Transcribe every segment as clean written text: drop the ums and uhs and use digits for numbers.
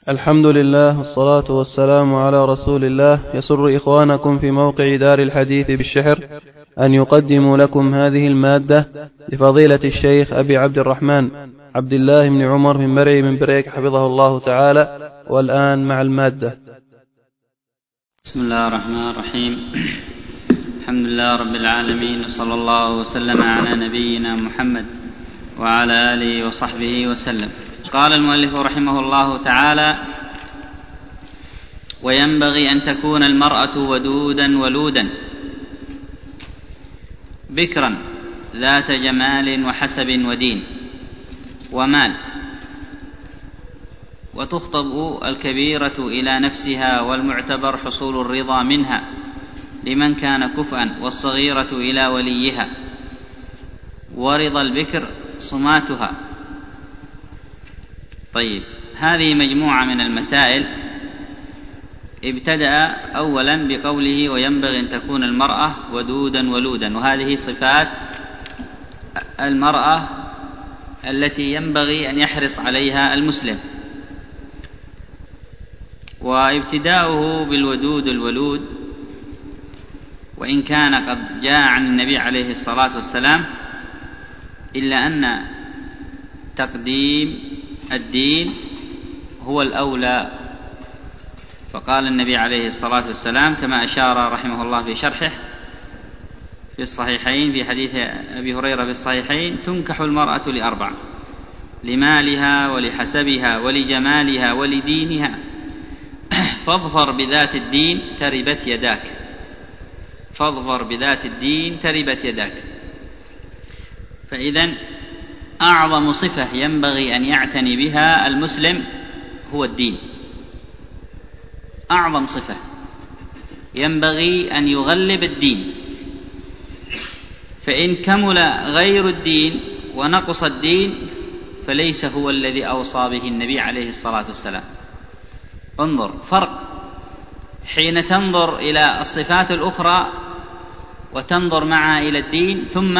الحمد لله والصلاة والسلام على رسول الله. يسر إخوانكم في موقع دار الحديث بالشحر أن يقدموا لكم هذه المادة لفضيلة الشيخ أبي عبد الرحمن عبد الله بن عمر بن مرعي من بريك حفظه الله تعالى. والآن مع المادة. بسم الله الرحمن الرحيم. الحمد لله رب العالمين، وصلى الله وسلم على نبينا محمد وعلى آله وصحبه وسلم. قال المؤلف رحمه الله تعالى: وينبغي أن تكون المرأة ودودا ولودا بكرا ذات جمال وحسب ودين ومال، وتخطب الكبيرة إلى نفسها، والمعتبر حصول الرضا منها لمن كان كفءا، والصغيرة إلى وليها، ورضا البكر صماتها. طيب، هذه مجموعة من المسائل. ابتدأ أولا بقوله: وينبغي أن تكون المرأة ودودا ولودا، وهذه صفات المرأة التي ينبغي أن يحرص عليها المسلم. وابتداؤه بالودود الولود، وإن كان قد جاء عن النبي عليه الصلاة والسلام، إلا أن تقديم الدين هو الأولى. فقال النبي عليه الصلاة والسلام كما أشار رحمه الله في شرحه في الصحيحين في حديث أبي هريرة في الصحيحين: تنكح المرأة لأربع: لمالها ولحسبها ولجمالها ولدينها، فاظفر بذات الدين تربت يداك. فاظفر بذات الدين تربت يداك. فإذن أعظم صفة ينبغي أن يعتني بها المسلم هو الدين. أعظم صفة ينبغي أن يغلب الدين، فإن كمل غير الدين ونقص الدين فليس هو الذي أوصى به النبي عليه الصلاة والسلام. انظر فرق حين تنظر إلى الصفات الأخرى وتنظر معها إلى الدين، ثم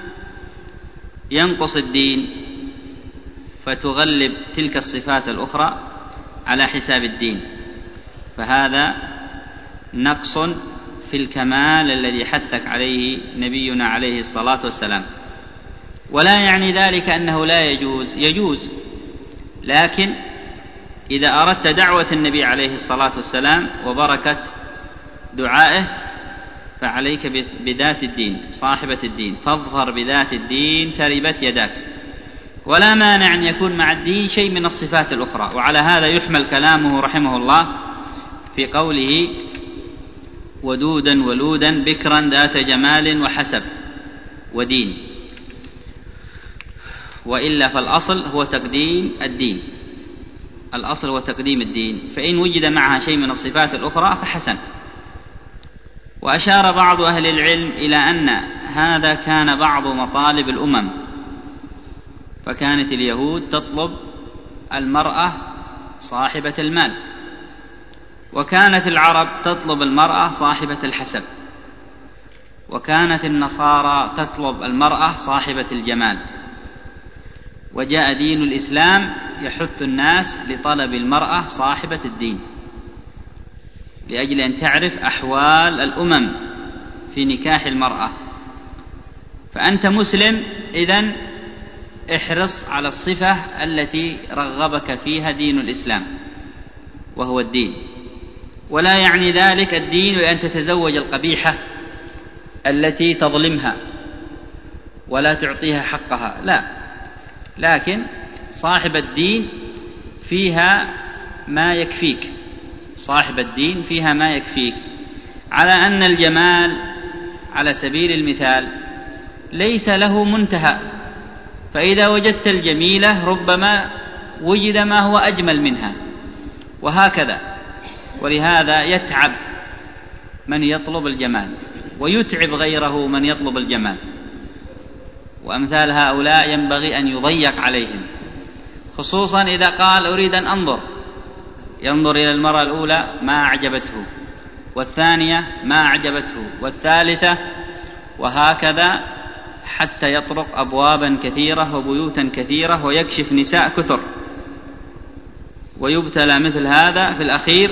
ينقص الدين فتغلب تلك الصفات الأخرى على حساب الدين، فهذا نقص في الكمال الذي حثك عليه نبينا عليه الصلاة والسلام. ولا يعني ذلك أنه لا يجوز، لكن إذا أردت دعوة النبي عليه الصلاة والسلام وبركة دعائه فعليك بذات الدين، صاحبة الدين. فاظفر بذات الدين تربت يداك. ولا مانع أن يكون مع الدين شيء من الصفات الأخرى. وعلى هذا يحمل كلامه رحمه الله في قوله: ودودا ولودا بكرا ذات جمال وحسب ودين. وإلا فالأصل هو تقديم الدين. الأصل هو تقديم الدين، فإن وجد معها شيء من الصفات الأخرى فحسن. وأشار بعض أهل العلم إلى أن هذا كان بعض مطالب الأمم، فكانت اليهود تطلب المرأة صاحبة المال، وكانت العرب تطلب المرأة صاحبة الحسب، وكانت النصارى تطلب المرأة صاحبة الجمال. وجاء دين الإسلام يحث الناس لطلب المرأة صاحبة الدين، لأجل أن تعرف أحوال الأمم في نكاح المرأة. فأنت مسلم، إذن احرص على الصفة التي رغبك فيها دين الإسلام، وهو الدين. ولا يعني ذلك الدين بأن تتزوج القبيحة التي تظلمها ولا تعطيها حقها، لا، لكن صاحب الدين فيها ما يكفيك. صاحب الدين فيها ما يكفيك. على أن الجمال على سبيل المثال ليس له منتهى، فإذا وجدت الجميلة ربما وجد ما هو أجمل منها، وهكذا. ولهذا يتعب من يطلب الجمال ويتعب غيره من يطلب الجمال. وأمثال هؤلاء ينبغي أن يضيق عليهم، خصوصا إذا قال: أريد أن أنظر، ينظر إلى المرأة الأولى ما أعجبته، والثانية ما أعجبته، والثالثة، وهكذا حتى يطرق أبوابا كثيرة وبيوتا كثيرة ويكشف نساء كثر. ويبتلى مثل هذا في الأخير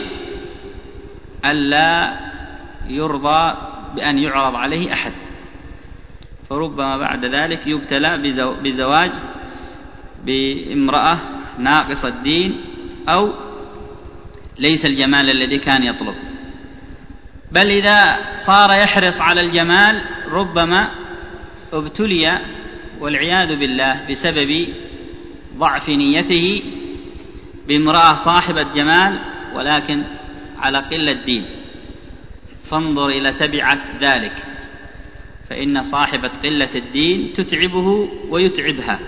ألا يرضى بأن يعرض عليه أحد، فربما بعد ذلك يبتلى بزواج بامرأة ناقصة الدين أو ليس الجمال الذي كان يطلب. بل إذا صار يحرص على الجمال ربما ابتلي والعياذ بالله بسبب ضعف نيته بامرأة صاحبة جمال ولكن على قلة دين، فانظر إلى تبعة ذلك، فإن صاحبة قلة الدين تتعبه ويتعبها.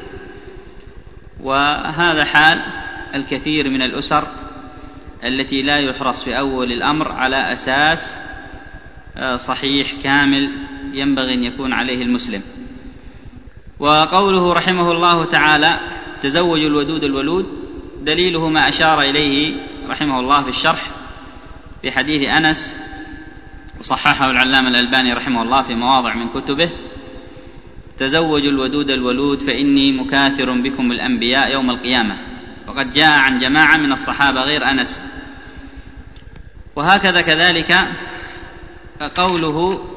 وهذا حال الكثير من الأسر التي لا يحرص في أول الأمر على أساس صحيح كامل ينبغي أن يكون عليه المسلم. وقوله رحمه الله تعالى تزوجوا الودود الولود، دليله ما أشار إليه رحمه الله في الشرح في حديث أنس، وصححه العلامة الألباني رحمه الله في مواضع من كتبه: تزوجوا الودود الولود فإني مكاثر بكم الأنبياء يوم القيامة. وقد جاء عن جماعة من الصحابة غير أنس. وهكذا كذلك قوله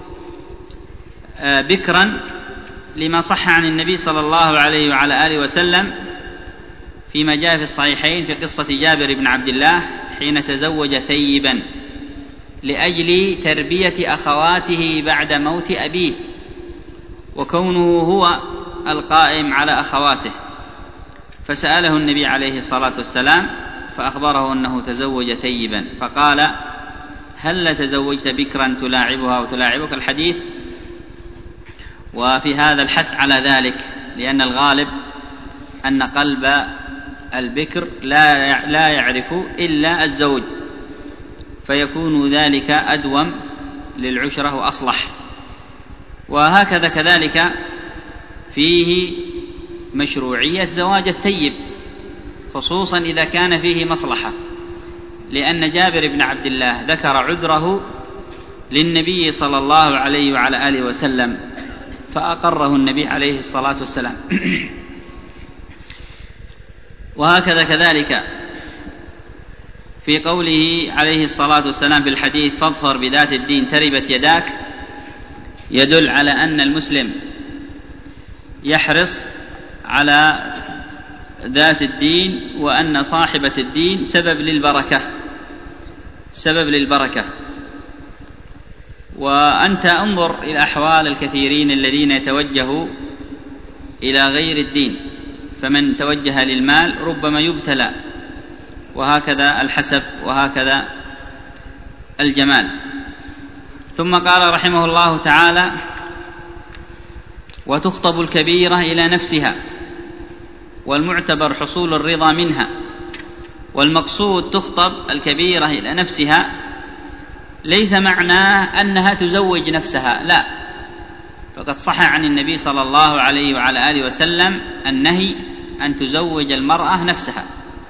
بكرا لما صح عن النبي صلى الله عليه وعلى آله وسلم فيما جاء في الصحيحين في قصة جابر بن عبد الله حين تزوج ثيبا لأجل تربية أخواته بعد موت أبيه، وكونه هو القائم على أخواته، فسأله النبي عليه الصلاة والسلام فأخبره أنه تزوج ثيبا، فقال: هل تزوجت بكرا تلاعبها وتلاعبك؟ الحديث. وفي هذا الحث على ذلك، لأن الغالب أن قلب البكر لا يعرف إلا الزوج، فيكون ذلك أدوم للعشرة وأصلح. وهكذا كذلك فيه مشروعية زواج الثيب، خصوصا إذا كان فيه مصلحة، لأن جابر بن عبد الله ذكر عذره للنبي صلى الله عليه وعلى آله وسلم فأقره النبي عليه الصلاة والسلام. وهكذا كذلك في قوله عليه الصلاة والسلام في الحديث: فاظفر بذات الدين تربت يداك، يدل على أن المسلم يحرص على ذات الدين، وأن صاحبة الدين سبب للبركة. وأنت انظر إلى أحوال الكثيرين الذين يتوجهوا إلى غير الدين، فمن توجه للمال ربما يبتلى، وهكذا الحسب، وهكذا الجمال. ثم قال رحمه الله تعالى: وتخطب الكبيرة إلى نفسها، والمعتبر حصول الرضا منها. والمقصود تخطب الكبيرة إلى نفسها ليس معناه أنها تزوج نفسها، لا، فقد صح عن النبي صلى الله عليه وعلى آله وسلم النهي أن تزوج المرأة نفسها،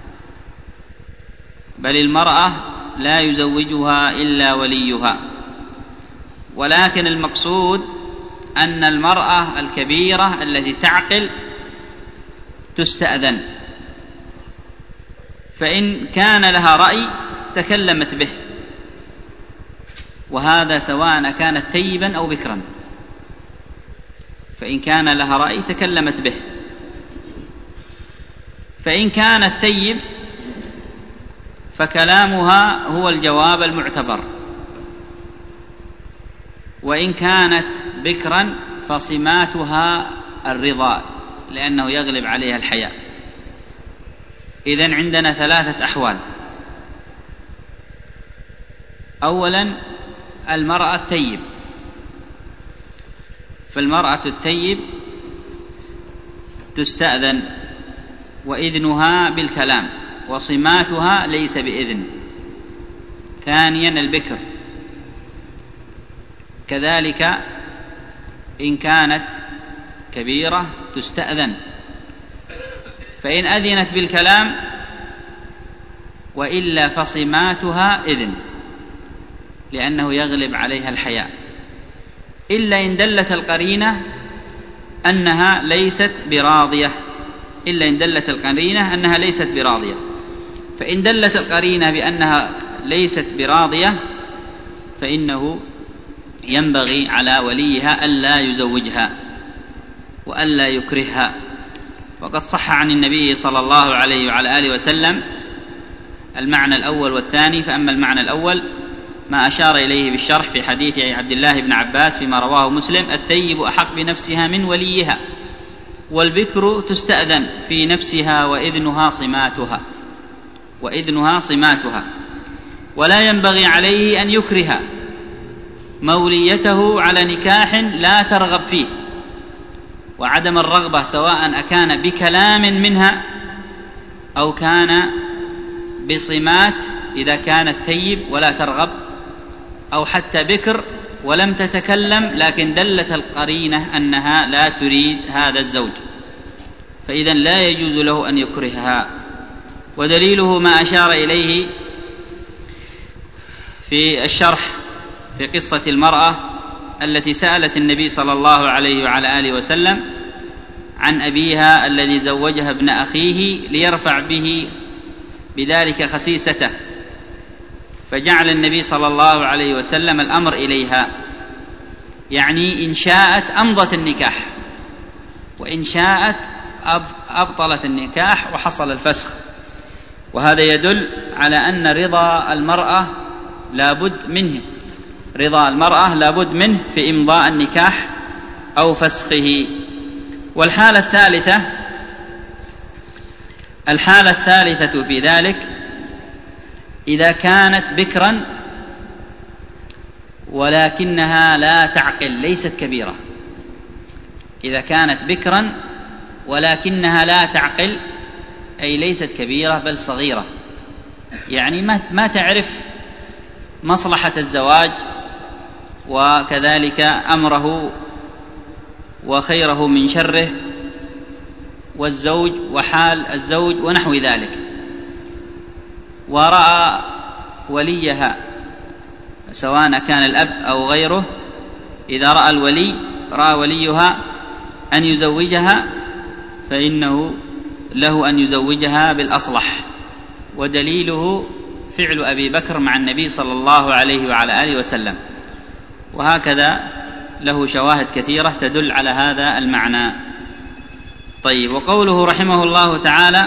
بل المرأة لا يزوجها إلا وليها. ولكن المقصود أن المرأة الكبيرة التي تعقل تستأذن، فإن كان لها رأي تكلمت به، وهذا سواء كانت ثيبا أو بكرا، فإن كان لها رأي تكلمت به. فإن كانت ثيب فكلامها هو الجواب المعتبر، وإن كانت بكرا فصماتها الرضا، لأنه يغلب عليها الحياء. إذن عندنا 3 أحوال: أولا المرأة الثيب، فالمرأة الثيب تستأذن وإذنها بالكلام، وصماتها ليس بإذن. ثانيا البكر كذلك، إن كانت كبيرة تستأذن، فإن أذنت بالكلام وإلا فصماتها إذن، لأنه يغلب عليها الحياء، إلا إن دلت القرينة أنها ليست براضية، فإن دلت القرينة بأنها ليست براضية فإنه ينبغي على وليها ألا يزوجها وألا يكرهها. وقد صح عن النبي صلى الله عليه وعلى آله وسلم المعنى الأول والثاني. فأما المعنى الأول ما أشار إليه بالشرح في حديث عبد الله بن عباس فيما رواه مسلم: الثيب أحق بنفسها من وليها، والبكر تستأذن في نفسها وإذنها صماتها، ولا ينبغي عليه أن يكره موليته على نكاح لا ترغب فيه. وعدم الرغبة سواء أكان بكلام منها أو كان بصمات، إذا كانت ثيب ولا ترغب، أو حتى بكر ولم تتكلم لكن دلت القرينة أنها لا تريد هذا الزوج، فإذا لا يجوز له أن يكرهها. ودليله ما أشار إليه في الشرح في قصة المرأة التي سألت النبي صلى الله عليه وعلى آله وسلم عن أبيها الذي زوجها ابن أخيه ليرفع به بذلك خسيسته، فجعل النبي صلى الله عليه وسلم الأمر إليها، يعني إن شاءت أمضت النكاح، وإن شاءت أبطلت النكاح وحصل الفسخ. وهذا يدل على أن رضا المرأة لابد منه في إمضاء النكاح أو فسخه. والحالة الثالثة في ذلك إذا كانت بكرا ولكنها لا تعقل، ليست كبيرة. إذا كانت بكرا ولكنها لا تعقل أي ليست كبيرة بل صغيرة، يعني ما تعرف مصلحة الزواج وكذلك أمره وخيره من شره والزوج وحال الزوج ونحو ذلك. ورأى وليها سواء كان الأب أو غيره، إذا رأى وليها أن يزوجها فإنه له أن يزوجها بالأصلح. ودليله فعل أبي بكر مع النبي صلى الله عليه وعلى آله وسلم، وهكذا له شواهد كثيرة تدل على هذا المعنى. طيب، وقوله رحمه الله تعالى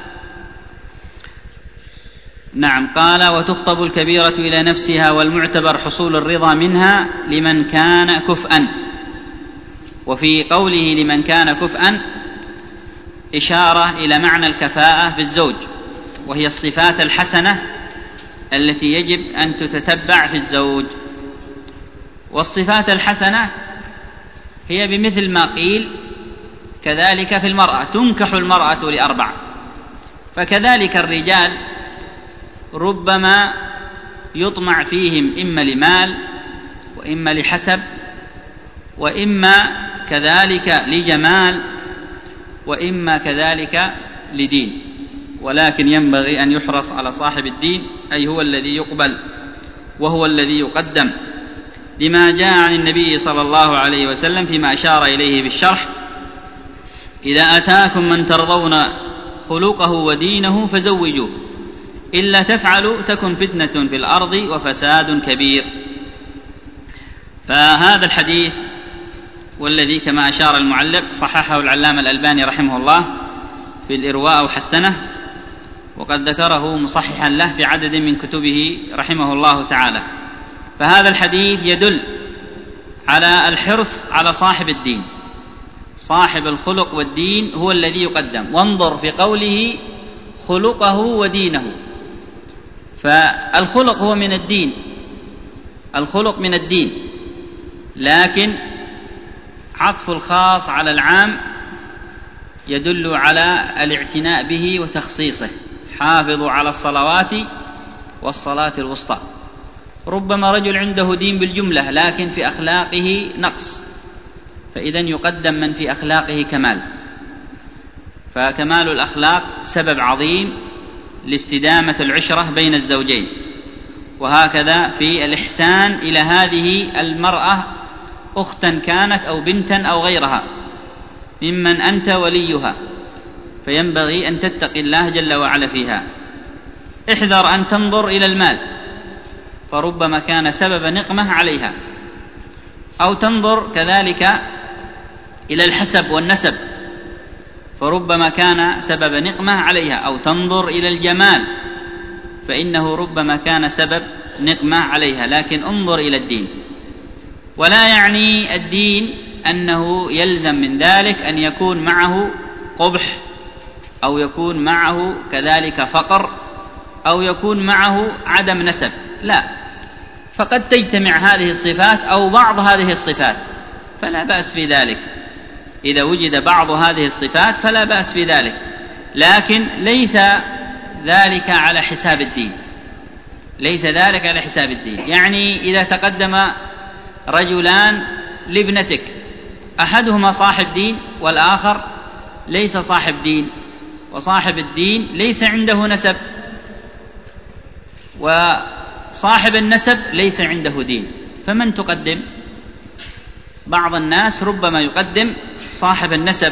قال: وتخطب الكبيرة إلى نفسها، والمعتبر حصول الرضا منها لمن كان كفءا. وفي قوله لمن كان كفءا إشارة إلى معنى الكفاءة في الزوج، وهي الصفات الحسنة التي يجب أن تتتبع في الزوج. والصفات الحسنة هي بمثل ما قيل كذلك في المرأة، تنكح المرأة ل4، فكذلك الرجال ربما يطمع فيهم إما لمال وإما لحسب وإما كذلك لجمال وإما كذلك لدين، ولكن ينبغي أن يحرص على صاحب الدين، أي هو الذي يقبل وهو الذي يقدم، لما جاء عن النبي صلى الله عليه وسلم فيما أشار إليه بالشرح: إذا أتاكم من ترضون خلقه ودينه فزوجوه، إلا تفعلوا تكن فتنة في الأرض وفساد كبير. فهذا الحديث والذي كما أشار المعلق صححه العلامة الألباني رحمه الله في الإرواء وحسنه، وقد ذكره مصححا له في عدد من كتبه رحمه الله تعالى. فهذا الحديث يدل على الحرص على صاحب الدين، صاحب الخلق والدين هو الذي يقدم. وانظر في قوله خلقه ودينه، فالخلق هو من الدين، الخلق من الدين، لكن عطف الخاص على العام يدل على الاعتناء به وتخصيصه. حافظوا على الصلوات والصلاة الوسطى. ربما رجل عنده دين بالجملة لكن في أخلاقه نقص، فإذا يقدم من في أخلاقه كمال، فكمال الأخلاق سبب عظيم لاستدامة العشرة بين الزوجين. وهكذا في الإحسان إلى هذه المرأة أختا كانت أو بنتا أو غيرها ممن أنت وليها، فينبغي أن تتقي الله جل وعلا فيها. احذر أن تنظر إلى المال، فربما كان سبب نقمة عليها، أو تنظر كذلك إلى الحسب والنسب، فربما كان سبب نقمة عليها، أو تنظر إلى الجمال، فإنه ربما كان سبب نقمة عليها. لكن انظر إلى الدين، ولا يعني الدين أنه يلزم من ذلك أن يكون معه قبح، أو يكون معه كذلك فقر، أو يكون معه عدم نسب، لا، فقد تجتمع هذه الصفات أو بعض هذه الصفات فلا بأس بذلك. إذا وجد بعض هذه الصفات فلا بأس بذلك، لكن ليس ذلك على حساب الدين، ليس ذلك على حساب الدين. يعني إذا تقدم رجلان لابنتك، أحدهما صاحب دين والآخر ليس صاحب دين، وصاحب الدين ليس عنده نسب، وصاحب النسب ليس عنده دين، فمن تقدم؟ بعض الناس ربما يقدم صاحب النسب،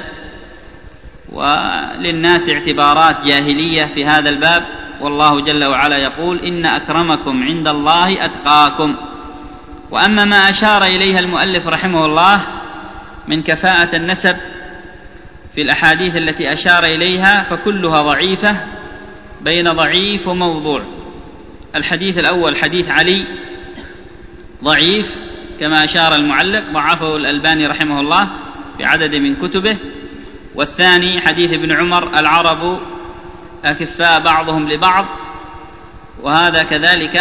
وللناس اعتبارات جاهلية في هذا الباب، والله جل وعلا يقول: إن أكرمكم عند الله أتقاكم. وأما ما أشار إليها المؤلف رحمه الله من كفاءة النسب في الأحاديث التي أشار إليها فكلها ضعيفة بين ضعيف وموضوع. الحديث الأول حديث علي ضعيف كما أشار المعلق، ضعفه الألباني رحمه الله في عدد من كتبه. والثاني حديث ابن عمر: العرب أكفاء بعضهم لبعض، وهذا كذلك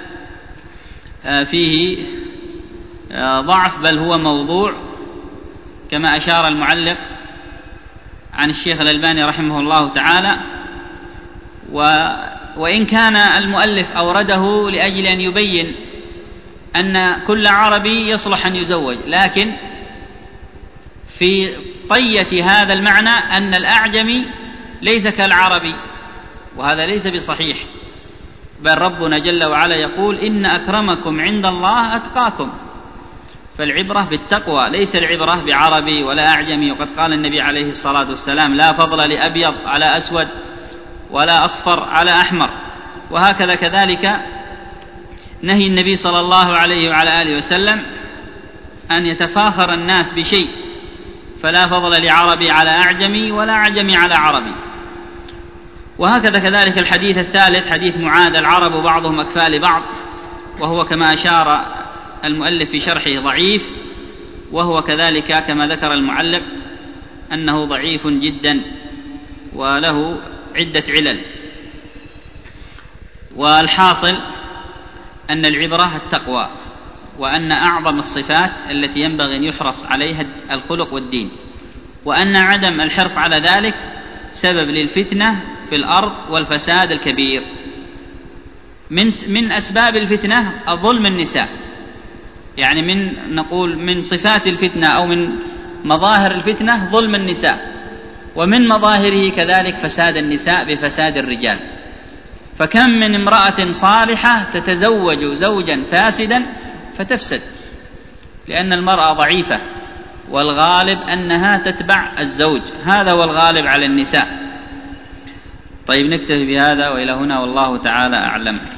فيه ضعف، بل هو موضوع كما أشار المعلق عن الشيخ الألباني رحمه الله تعالى. وإن كان المؤلف أورده لأجل أن يبين أن كل عربي يصلح أن يزوج، لكن في طية هذا المعنى أن الأعجمي ليس كالعربي، وهذا ليس بصحيح، بل ربنا جل وعلا يقول: إن أكرمكم عند الله أتقاكم. فالعبرة بالتقوى، ليس العبرة بعربي ولا أعجمي. وقد قال النبي عليه الصلاة والسلام: لا فضل لأبيض على أسود ولا أصفر على أحمر. وهكذا كذلك نهي النبي صلى الله عليه وعلى آله وسلم أن يتفاخر الناس بشيء، فلا فضل لعربي على أعجمي ولا أعجمي على عربي. وهكذا كذلك الحديث الثالث حديث معاذ: العرب بعضهم أكفاء لبعض، وهو كما أشار المؤلف في شرحه ضعيف، وهو كذلك كما ذكر المعلق أنه ضعيف جدا وله عدة علل. والحاصل أن العبرة التقوى، وأن أعظم الصفات التي ينبغي أن يحرص عليها الخلق والدين، وأن عدم الحرص على ذلك سبب للفتنة في الأرض والفساد الكبير. من أسباب الفتنة ظلم النساء، يعني نقول من صفات الفتنة أو من مظاهر الفتنة ظلم النساء، ومن مظاهره كذلك فساد النساء بفساد الرجال. فكم من امرأة صالحة تتزوج زوجا فاسدا فتفسد، لأن المرأة ضعيفة، والغالب أنها تتبع الزوج، هذا هو الغالب على النساء. طيب، نكتفي بهذا وإلى هنا، والله تعالى أعلم.